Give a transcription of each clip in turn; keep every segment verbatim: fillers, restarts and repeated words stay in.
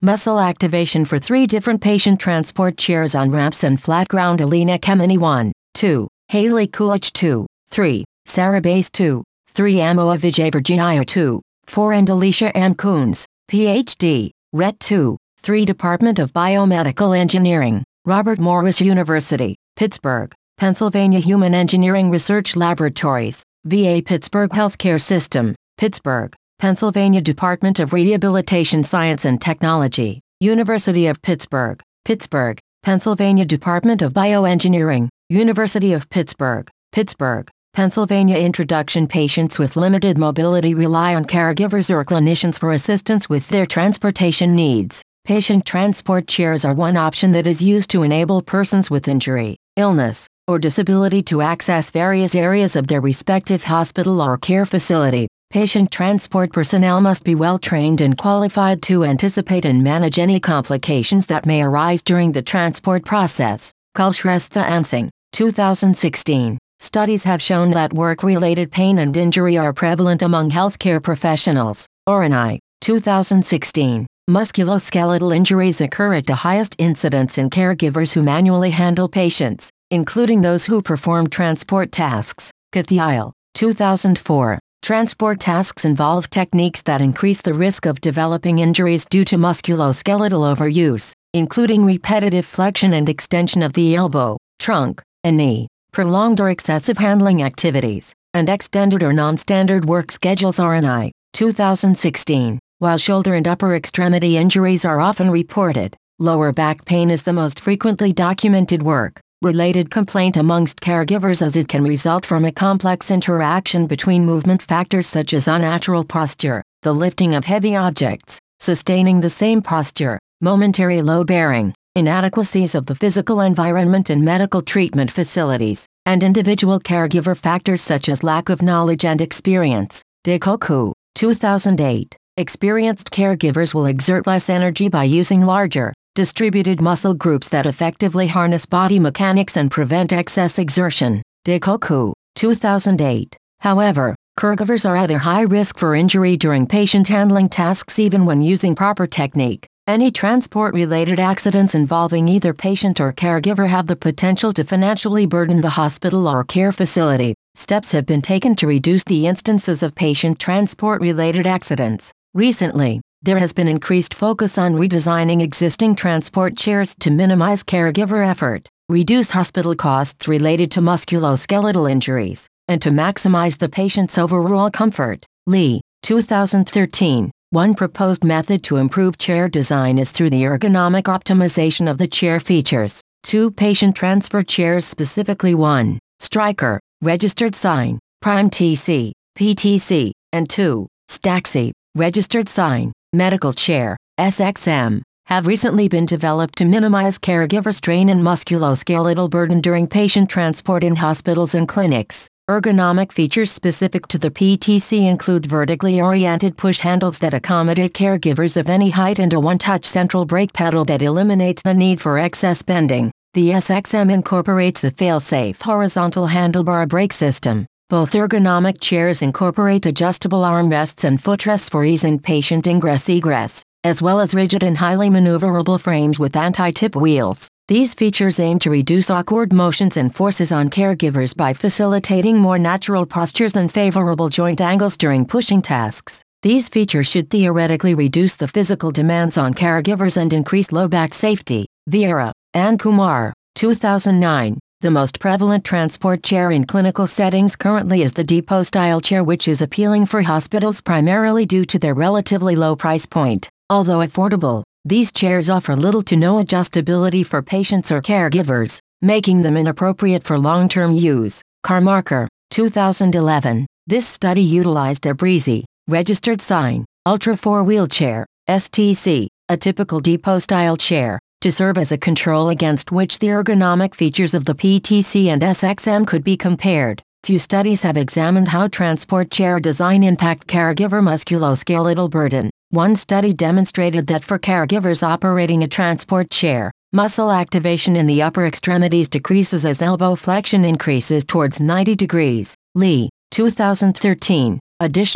Muscle activation for three different patient transport chairs on ramps and flat ground. Alina Kemeny one, two, Haley Kulich two, three, Sarah Bays two, three, Amoa Vijay Virginia two, four, and Alicia Ann Coons, P H D, R E T two, three, Department of Biomedical Engineering, Robert Morris University, Pittsburgh, Pennsylvania Human Engineering Research Laboratories, V A Pittsburgh Healthcare System, Pittsburgh, Pennsylvania Department of Rehabilitation Science and Technology, University of Pittsburgh, Pittsburgh, Pennsylvania Department of Bioengineering, University of Pittsburgh, Pittsburgh, Pennsylvania. Introduction. Patients with limited mobility rely on caregivers or clinicians for assistance with their transportation needs. Patient transport chairs are one option that is used to enable persons with injury, illness, or disability to access various areas of their respective hospital or care facility. Patient transport personnel must be well trained and qualified to anticipate and manage any complications that may arise during the transport process. Kulshrestha Amsing, two thousand sixteen. Studies have shown that work-related pain and injury are prevalent among healthcare professionals. Oranai, two thousand sixteen. Musculoskeletal injuries occur at the highest incidence in caregivers who manually handle patients, including those who perform transport tasks. Kathiel, two thousand four. Transport tasks involve techniques that increase the risk of developing injuries due to musculoskeletal overuse, including repetitive flexion and extension of the elbow, trunk, and knee, prolonged or excessive handling activities, and extended or non-standard work schedules. R N I, two thousand sixteen. While shoulder and upper extremity injuries are often reported, lower back pain is the most frequently documented work-related complaint amongst caregivers, as it can result from a complex interaction between movement factors such as unnatural posture, the lifting of heavy objects, sustaining the same posture, momentary load bearing, inadequacies of the physical environment and medical treatment facilities, and individual caregiver factors such as lack of knowledge and experience. Dekoku, two thousand eight. Experienced caregivers will exert less energy by using larger, distributed muscle groups that effectively harness body mechanics and prevent excess exertion. Dekoku, two thousand eight. However, caregivers are at a high risk for injury during patient handling tasks even when using proper technique. Any transport-related accidents involving either patient or caregiver have the potential to financially burden the hospital or care facility. Steps have been taken to reduce the instances of patient transport-related accidents. Recently, there has been increased focus on redesigning existing transport chairs to minimize caregiver effort, reduce hospital costs related to musculoskeletal injuries, and to maximize the patient's overall comfort. Lee, two thousand thirteen. One proposed method to improve chair design is through the ergonomic optimization of the chair features. Two patient transfer chairs, specifically one, Stryker, registered sign, Prime T C, P T C, and two, Staxi, registered sign, medical chair, S X M, have recently been developed to minimize caregiver strain and musculoskeletal burden during patient transport in hospitals and clinics. Ergonomic features specific to the P T C include vertically oriented push handles that accommodate caregivers of any height and a one-touch central brake pedal that eliminates the need for excess bending. The S X M incorporates a fail-safe horizontal handlebar brake system. Both ergonomic chairs incorporate adjustable armrests and footrests for easing patient ingress-egress, as well as rigid and highly maneuverable frames with anti-tip wheels. These features aim to reduce awkward motions and forces on caregivers by facilitating more natural postures and favorable joint angles during pushing tasks. These features should theoretically reduce the physical demands on caregivers and increase low back safety. Vieira, Ann Kumar, two thousand nine. The most prevalent transport chair in clinical settings currently is the depot-style chair, which is appealing for hospitals primarily due to their relatively low price point. Although affordable, these chairs offer little to no adjustability for patients or caregivers, making them inappropriate for long-term use. Carmarker, two thousand eleven. This study utilized a Breezy, registered sign, Ultra four wheelchair, S T C, a typical depot-style chair, to serve as a control against which the ergonomic features of the P T C and S X M could be compared. Few studies have examined how transport chair design impact caregiver musculoskeletal burden. One study demonstrated that for caregivers operating a transport chair, muscle activation in the upper extremities decreases as elbow flexion increases towards ninety degrees. Lee, two thousand thirteen. Additionally,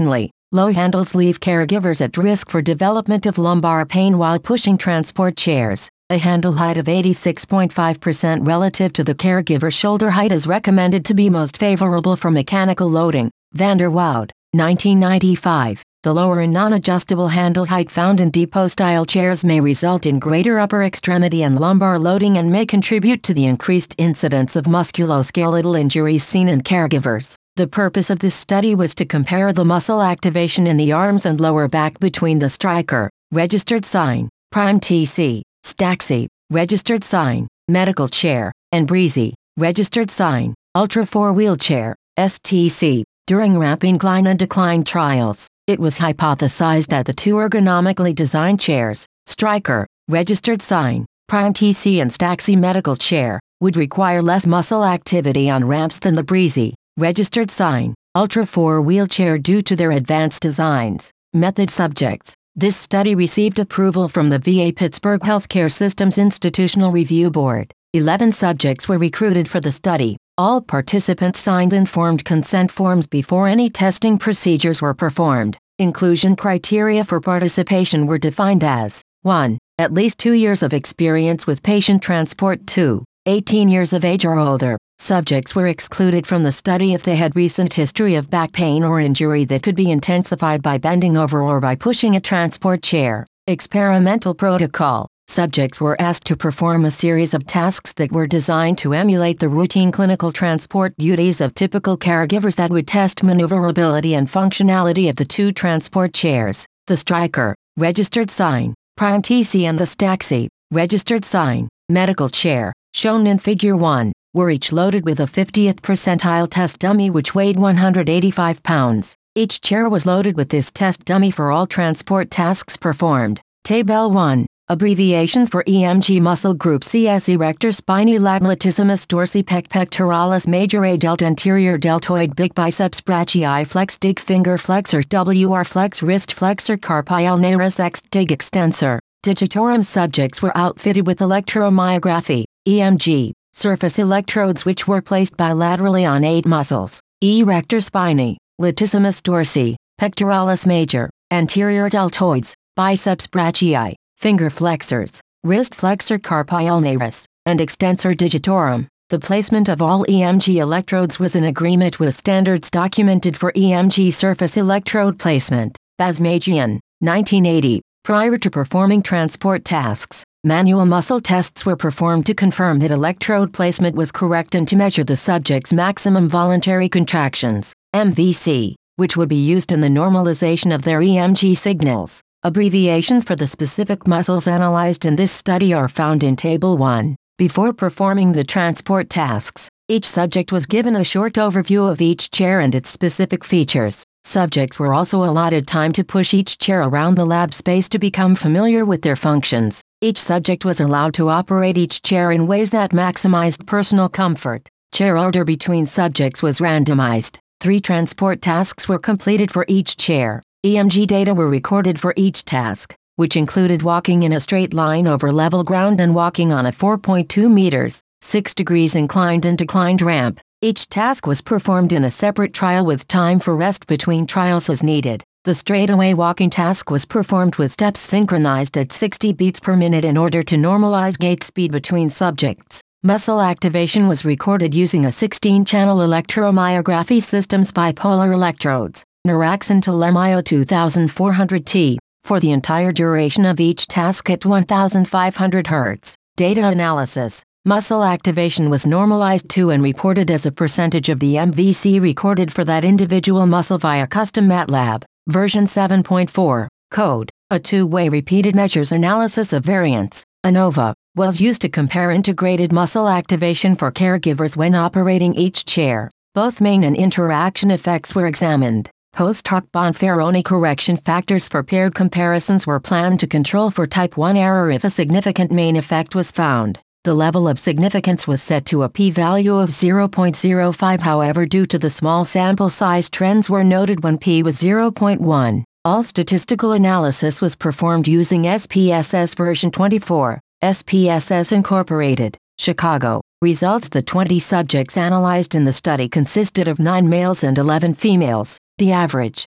Low handles leave caregivers at risk for development of lumbar pain while pushing transport chairs. A handle height of eighty-six point five percent relative to the caregiver's shoulder height is recommended to be most favorable for mechanical loading. Van der Woud, nineteen ninety-five. The lower and non-adjustable handle height found in depot-style chairs may result in greater upper extremity and lumbar loading and may contribute to the increased incidence of musculoskeletal injuries seen in caregivers. The purpose of this study was to compare the muscle activation in the arms and lower back between the Stryker, registered sign, Prime T C, Staxi, registered sign, medical chair, and Breezy, registered sign, Ultra four wheelchair, S T C, during ramp incline and decline trials. It was hypothesized that the two ergonomically designed chairs, Stryker, registered sign, Prime T C and Staxi medical chair, would require less muscle activity on ramps than the Breezy, registered sign, Ultra four wheelchair due to their advanced designs. Method subjects. This study received approval from the V A Pittsburgh Healthcare Systems Institutional Review Board. Eleven subjects were recruited for the study. All participants signed informed consent forms before any testing procedures were performed. Inclusion criteria for participation were defined as one. At least two years of experience with patient transport. two. eighteen years of age or older. Subjects were excluded from the study if they had recent history of back pain or injury that could be intensified by bending over or by pushing a transport chair. Experimental protocol. Subjects were asked to perform a series of tasks that were designed to emulate the routine clinical transport duties of typical caregivers that would test maneuverability and functionality of the two transport chairs, the Stryker, registered sign, Prime T C and the Staxi, registered sign, medical chair, shown in Figure one, were each loaded with a fiftieth percentile test dummy which weighed one hundred eighty-five pounds. Each chair was loaded with this test dummy for all transport tasks performed. Table one. Abbreviations for E M G muscle group C S erector spinae lat latissimus dorsi pec pectoralis major A delt anterior deltoid big biceps brachii flex dig finger flexor W R flex wrist flexor carpi ulnaris X dig extensor. Digitorum subjects were outfitted with electromyography, E M G, surface electrodes which were placed bilaterally on eight muscles, erector spinae, latissimus dorsi, pectoralis major, anterior deltoids, biceps brachii, finger flexors, wrist flexor carpi ulnaris, and extensor digitorum. The placement of all E M G electrodes was in agreement with standards documented for E M G surface electrode placement. Basmajian, nineteen eighty. Prior to performing transport tasks, manual muscle tests were performed to confirm that electrode placement was correct and to measure the subject's maximum voluntary contractions, M V C, which would be used in the normalization of their E M G signals. Abbreviations for the specific muscles analyzed in this study are found in Table one. Before performing the transport tasks, each subject was given a short overview of each chair and its specific features. Subjects were also allotted time to push each chair around the lab space to become familiar with their functions. Each subject was allowed to operate each chair in ways that maximized personal comfort. Chair order between subjects was randomized. Three transport tasks were completed for each chair. E M G data were recorded for each task, which included walking in a straight line over level ground and walking on a four point two meters, six degrees inclined and declined ramp. Each task was performed in a separate trial with time for rest between trials as needed. The straightaway walking task was performed with steps synchronized at sixty beats per minute in order to normalize gait speed between subjects. Muscle activation was recorded using a sixteen channel electromyography system's bipolar electrodes, Naraxin Telemio twenty-four hundred T, for the entire duration of each task at fifteen hundred hertz. Data analysis. Muscle activation was normalized to and reported as a percentage of the M V C recorded for that individual muscle via custom MATLAB, version seven point four, code. A two-way repeated measures analysis of variance, ANOVA, was used to compare integrated muscle activation for caregivers when operating each chair. Both main and interaction effects were examined. Post hoc Bonferroni correction factors for paired comparisons were planned to control for type one error if a significant main effect was found. The level of significance was set to a p-value of zero point zero five. However, due to the small sample size, trends were noted when p was zero point one. All statistical analysis was performed using S P S S version twenty-four, S P S S Incorporated, Chicago. Results. The twenty subjects analyzed in the study consisted of nine males and eleven females. The average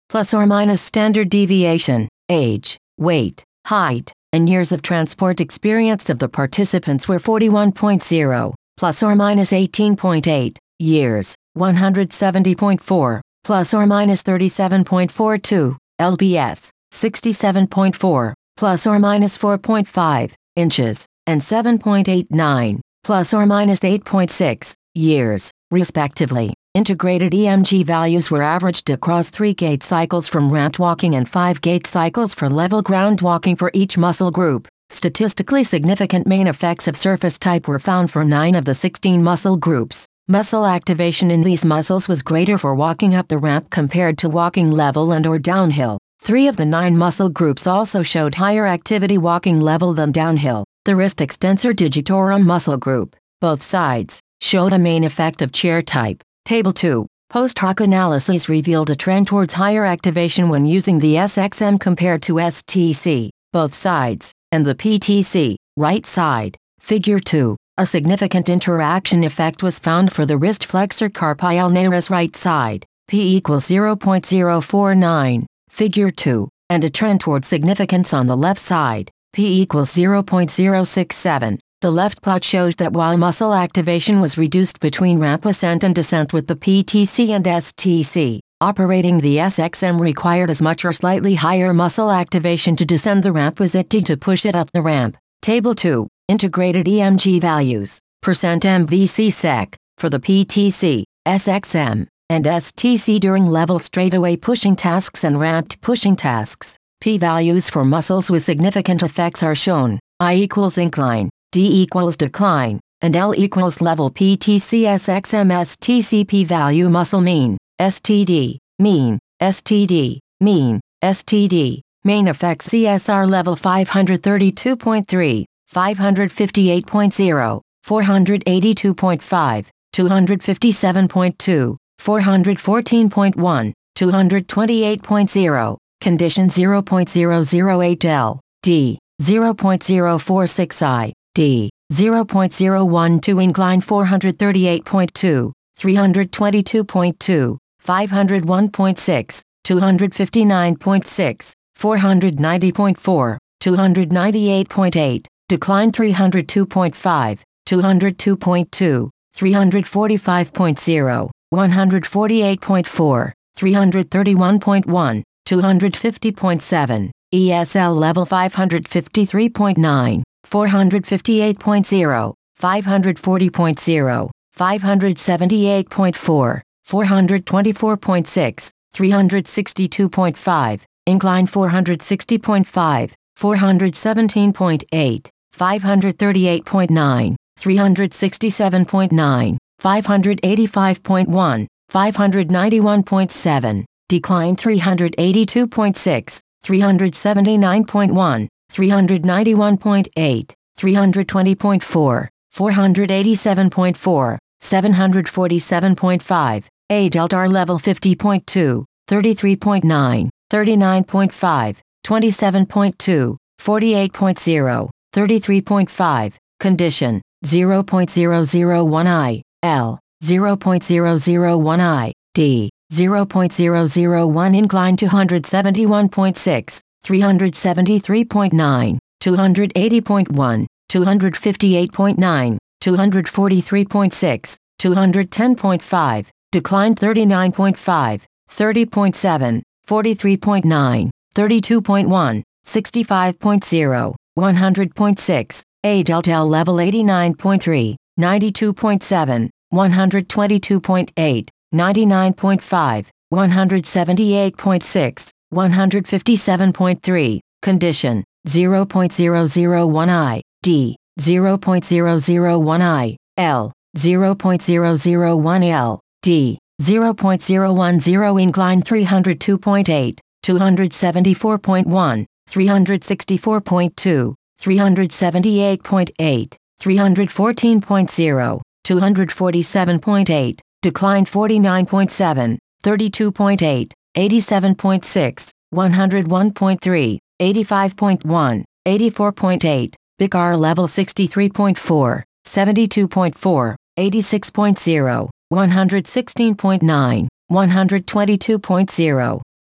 plus or minus standard deviation, age, weight, height, and years of transport experience of the participants were forty-one point zero, plus or minus eighteen point eight, years, one hundred seventy point four, plus or minus thirty-seven point four two, L B S, sixty-seven point four, plus or minus four point five, inches, and seven point eight nine, plus or minus eight point six, years, respectively. Integrated E M G values were averaged across three gait cycles from ramped walking and five gait cycles for level ground walking for each muscle group. Statistically significant main effects of surface type were found for nine of the sixteen muscle groups. Muscle activation in these muscles was greater for walking up the ramp compared to walking level and or downhill. Three of the nine muscle groups also showed higher activity walking level than downhill. The wrist extensor digitorum muscle group, both sides, showed a main effect of chair type. Table two. Post hoc analyses revealed a trend towards higher activation when using the S X M compared to S T C, both sides, and the P T C, right side. Figure two. A significant interaction effect was found for the wrist flexor carpi ulnaris right side, P equals zero point zero four nine, Figure two, and a trend towards significance on the left side, P equals zero point zero six seven. The left plot shows that while muscle activation was reduced between ramp ascent and descent with the P T C and S T C, operating the S X M required as much or slightly higher muscle activation to descend the ramp as it did to push it up the ramp. Table two. Integrated E M G values, percent M V C sec, for the P T C, S X M, and S T C during level straightaway pushing tasks and ramped pushing tasks. P-values for muscles with significant effects are shown. I equals incline, D equals decline, and L equals level P T C S X M S T C p-value muscle mean, S T D, mean, S T D, mean, S T D, main effect C S R level five hundred thirty-two point three, five hundred fifty-eight point zero, four hundred eighty-two point five, two hundred fifty-seven point two, four hundred fourteen point one, two hundred twenty-eight point zero, condition zero point zero zero eight L, D, zero point zero four six I, D, zero point zero one two incline four hundred thirty-eight point two, three hundred twenty-two point two, five hundred one point six, two hundred fifty-nine point six, four hundred ninety point four, two hundred ninety-eight point eight, decline three hundred two point five, two hundred two point two, three hundred forty-five point zero, one hundred forty-eight point four, three hundred thirty-one point one, two hundred fifty point seven, E S L level five hundred fifty-three point nine, four hundred fifty-eight point zero, five hundred forty point zero, five hundred seventy-eight point four, four hundred twenty-four point six, three hundred sixty-two point five, incline four hundred sixty point five, four hundred seventeen point eight, five hundred thirty-eight point nine, three hundred sixty-seven point nine, five hundred eighty-five point one, five hundred ninety-one point seven, decline three hundred eighty-two point six, three hundred seventy-nine point one, three hundred ninety-one point eight, three hundred twenty point four, four hundred eighty-seven point four, seven hundred forty-seven point five, A delta R level fifty point two, thirty-three point nine, thirty-nine point five, twenty-seven point two, forty-eight point zero, thirty-three point five, condition, zero point zero zero one I, L, zero point zero zero one I, D, zero point zero zero one incline two hundred seventy-one point six, three hundred seventy-three point nine, two hundred eighty point one, two hundred fifty-eight point nine, two hundred forty-three point six, two hundred ten point five, decline thirty-nine point five, thirty point seven, forty-three point nine, thirty-two point one, sixty-five point zero, one hundred point six, A delta L level eighty-nine point three, ninety-two point seven, one hundred twenty-two point eight, ninety-nine point five, one hundred seventy-eight point six, one hundred fifty-seven point three, condition, zero point zero zero one I, D, zero point zero zero one I, L, zero point zero zero one L, D, zero point zero one zero incline three hundred two point eight, two hundred seventy-four point one, three hundred sixty-four point two, three hundred seventy-eight point eight, three hundred fourteen point zero, two hundred forty-seven point eight, decline forty-nine point seven, thirty-two point eight, eighty-seven point six, one hundred one point three, eighty-five point one, eighty-four point eight, B I C R level sixty-three point four, seventy-two point four, eighty-six point zero, one hundred sixteen point nine, one hundred twenty-two point zero,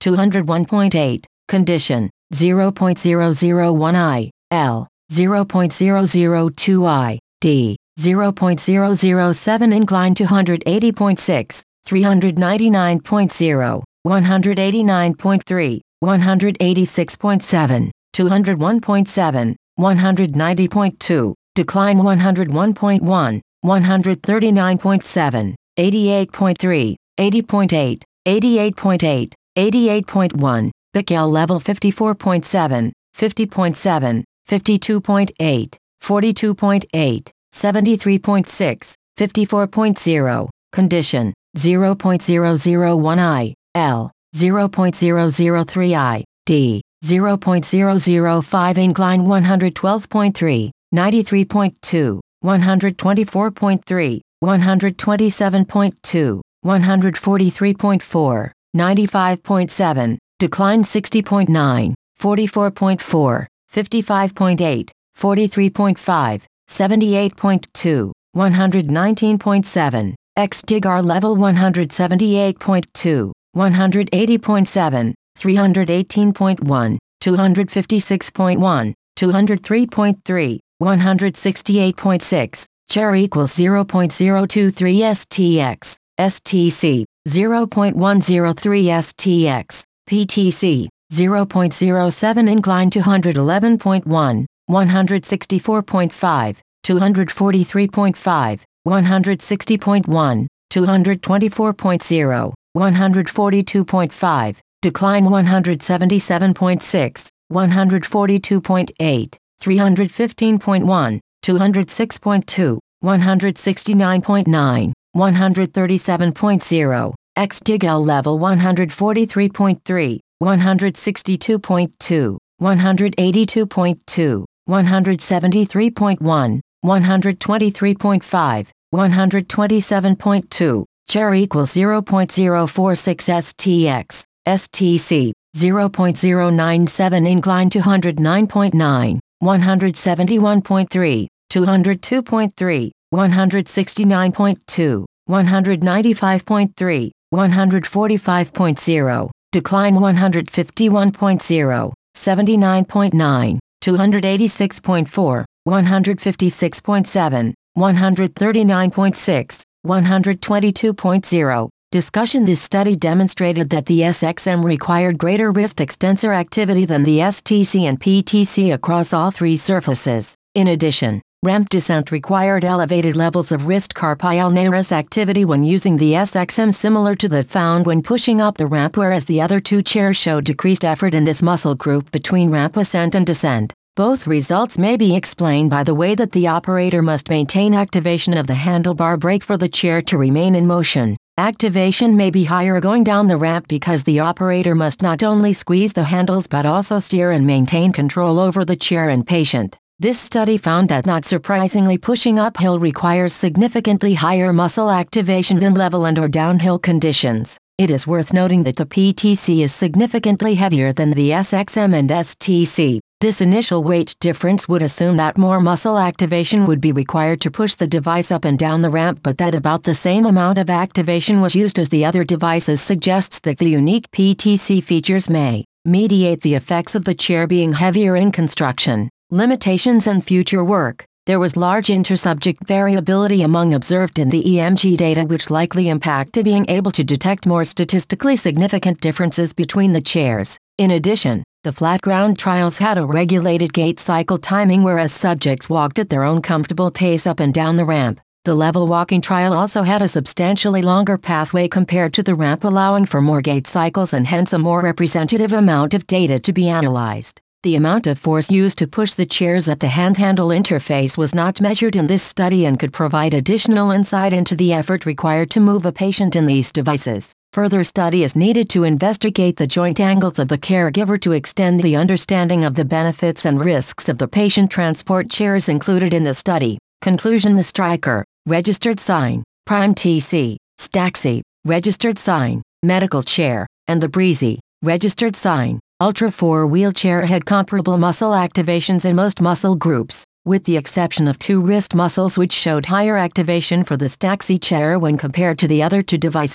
two hundred one point eight. Condition, zero point zero zero one I, L, zero point zero zero two I, D, zero point zero zero seven. Incline two hundred eighty point six, three hundred ninety-nine point zero, one hundred eighty-nine point three, one hundred eighty-six point seven, two hundred one point seven, one hundred ninety point two, decline one hundred one point one, one hundred thirty-nine point seven, eighty-eight point three, eighty point eight, eighty-eight point eight, eighty-eight point one, Becquerel level fifty-four point seven, fifty point seven, fifty-two point eight, forty-two point eight, seventy-three point six, fifty-four point zero, condition, zero point zero zero one I, L, zero point zero zero three I, D, zero point zero zero five. Incline one hundred twelve point three, ninety-three point two, one hundred twenty-four point three, one hundred twenty-seven point two, one hundred forty-three point four, ninety-five point seven, decline sixty point nine, forty-four point four, fifty-five point eight, forty-three point five, seventy-eight point two, one hundred nineteen point seven, X-Digar level one hundred seventy-eight point two, one hundred eighty point seven, three hundred eighteen point one, two hundred fifty-six point one, two hundred three point three, one hundred sixty-eight point six, chair equals zero point zero two three S T X, S T C, zero point one zero three S T X, P T C, zero point zero seven. Incline two hundred eleven point one, one hundred sixty-four point five, two hundred forty-three point five, one hundred sixty point one, two hundred twenty-four point zero, one hundred forty-two point five, decline one hundred seventy-seven point six, one hundred forty-two point eight, three hundred fifteen point one, two hundred six point two, one hundred sixty-nine point nine, one hundred thirty-seven point zero, X-Digar level one hundred forty-three point three, one hundred sixty-two point two, one hundred eighty-two point two, one hundred seventy-three point one, one hundred twenty-three point five, one hundred twenty-seven point two, chair equals zero point zero four six S T X, S T C, zero point zero nine seven. Incline two hundred nine point nine, one hundred seventy-one point three, two hundred two point three, one hundred sixty-nine point two, one hundred ninety-five point three, one hundred forty-five point zero, decline one hundred fifty-one point zero, seventy-nine point nine, two hundred eighty-six point four, one hundred fifty-six point seven, one hundred thirty-nine point six, one hundred twenty-two point zero. Discussion. This study demonstrated that the S X M required greater wrist extensor activity than the S T C and P T C across all three surfaces. In addition, ramp descent required elevated levels of wrist carpi ulnaris activity when using the S X M, similar to that found when pushing up the ramp, whereas the other two chairs showed decreased effort in this muscle group between ramp ascent and descent. Both results may be explained by the way that the operator must maintain activation of the handlebar brake for the chair to remain in motion. Activation may be higher going down the ramp because the operator must not only squeeze the handles but also steer and maintain control over the chair and patient. This study found that, not surprisingly, pushing uphill requires significantly higher muscle activation than level and or downhill conditions. It is worth noting that the P T C is significantly heavier than the S X M and S T C. This initial weight difference would assume that more muscle activation would be required to push the device up and down the ramp, but that about the same amount of activation was used as the other devices suggests that the unique P T C features may mediate the effects of the chair being heavier in construction. Limitations and future work. There was large intersubject variability among observed in the E M G data, which likely impacted being able to detect more statistically significant differences between the chairs. In addition, the flat ground trials had a regulated gait cycle timing, whereas subjects walked at their own comfortable pace up and down the ramp. The level walking trial also had a substantially longer pathway compared to the ramp, allowing for more gait cycles and hence a more representative amount of data to be analyzed. The amount of force used to push the chairs at the hand-handle interface was not measured in this study and could provide additional insight into the effort required to move a patient in these devices. Further study is needed to investigate the joint angles of the caregiver to extend the understanding of the benefits and risks of the patient transport chairs included in the study. Conclusion. The Stryker, registered sign, Prime T C, Staxi, registered sign, medical chair, and the Breezy, registered sign, Ultra four wheelchair had comparable muscle activations in most muscle groups, with the exception of two wrist muscles which showed higher activation for the Staxi chair when compared to the other two devices.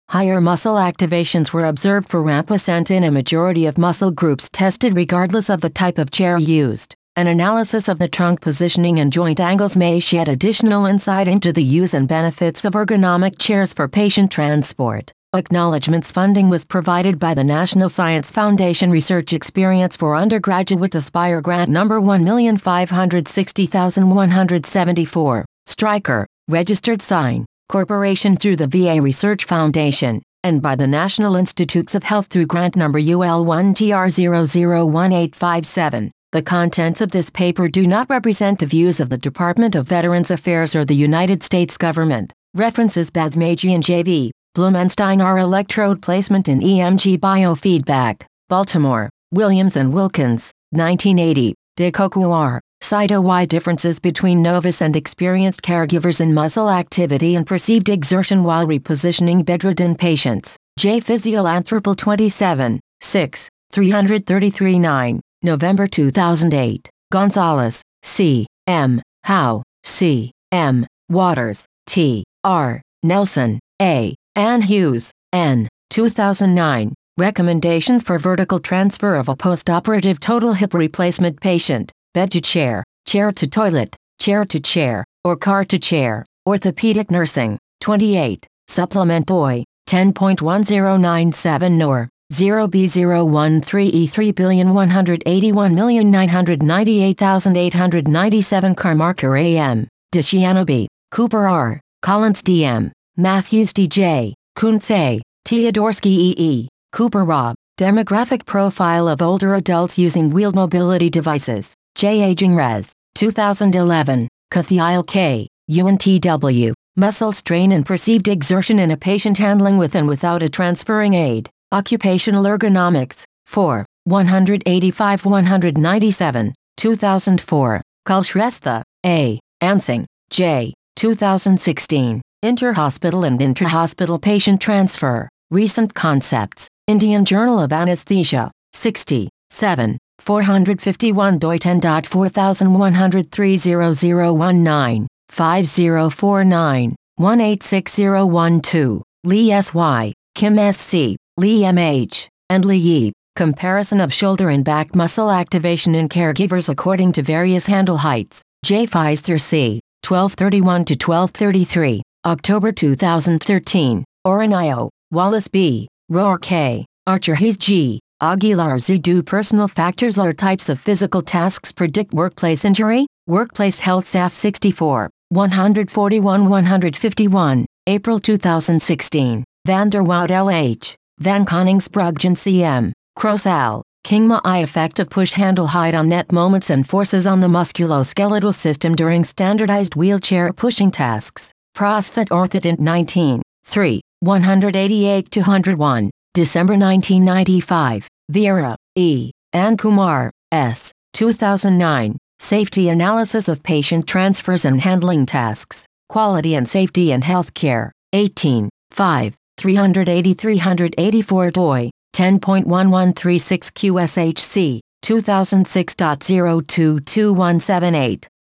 Higher muscle activations were observed for ramp ascent in a majority of muscle groups tested regardless of the type of chair used. An analysis of the trunk positioning and joint angles may shed additional insight into the use and benefits of ergonomic chairs for patient transport. Acknowledgements funding was provided by the National Science Foundation Research Experience for Undergraduate Aspire Grant number one million five hundred sixty thousand one hundred seventy-four. Stryker, registered sign, corporation through the V A Research Foundation, and by the National Institutes of Health through grant number U L one T R zero zero one eight five seven. The contents of this paper do not represent the views of the Department of Veterans Affairs or the United States government. References Basmajian J V, Blumenstein R. Electrode Placement in E M G Biofeedback, Baltimore, Williams and Wilkins, nineteen eighty, Decoku R. Cyto-Y differences between novice and experienced caregivers in muscle activity and perceived exertion while repositioning bedridden patients. J. Physioanthropal twenty-seven, six, three thirty-three nine, November two thousand eight. Gonzalez, C. M. Howe, C. M. Waters, T. R. Nelson, A. Ann Hughes, N. two thousand nine. Recommendations for vertical transfer of a postoperative total hip replacement patient. Bed to chair, chair to toilet, chair to chair, or car to chair. Orthopedic Nursing, twenty-eight. Supplement O I, ten point one zero nine seven N O R, zero B zero one three E three one eight one nine nine eight eight nine seven. Carmarker A M, DeCiano B, Cooper R, Collins D M, Matthews D J, Kuntz A, Teodorsky E E, Cooper Rob. Demographic Profile of Older Adults Using Wheeled Mobility Devices. J. Aging Res, two thousand eleven, Kathiel K., U N T W, Muscle Strain and Perceived Exertion in a Patient Handling with and Without a Transferring Aid, Occupational Ergonomics, four, one eighty-five one ninety-seven, two thousand four, Kulshrestha, A., Ansing, J., two thousand sixteen, Interhospital and Intrahospital Patient Transfer, Recent Concepts, Indian Journal of Anesthesia, sixty, seven. four fifty-one doi ten dot four thousand one hundred three zero zero one nine, five zero four nine, one eight six zero one two, Lee S Y, Kim S C, Lee M H, and Lee E. Comparison of shoulder and back muscle activation in caregivers according to various handle heights. J. Feisler C., twelve thirty-one to twelve thirty-three, October two thousand thirteen, Oronio, Wallace B., Rohr K., Archer Hayes G., Aguilar Z. Do personal factors or types of physical tasks predict workplace injury? Workplace Health S A F sixty-four, one forty-one one fifty-one, April two thousand sixteen. Van der Woud L H, Van Koningsbruggen C M, Kroos Al, Kingma I. Effect of push handle height on net moments and forces on the musculoskeletal system during standardized wheelchair pushing tasks. Prosthet Orthotint nineteen, three, one eighty-eight to one oh one. December nineteen ninety-five, Vieira, E., and Kumar, S., two thousand nine, Safety Analysis of Patient Transfers and Handling Tasks, Quality and Safety in Healthcare, eighteen, five, three eighty three eighty-four doi, ten point one one three six Q S H C, two thousand six point zero two two one seven eight.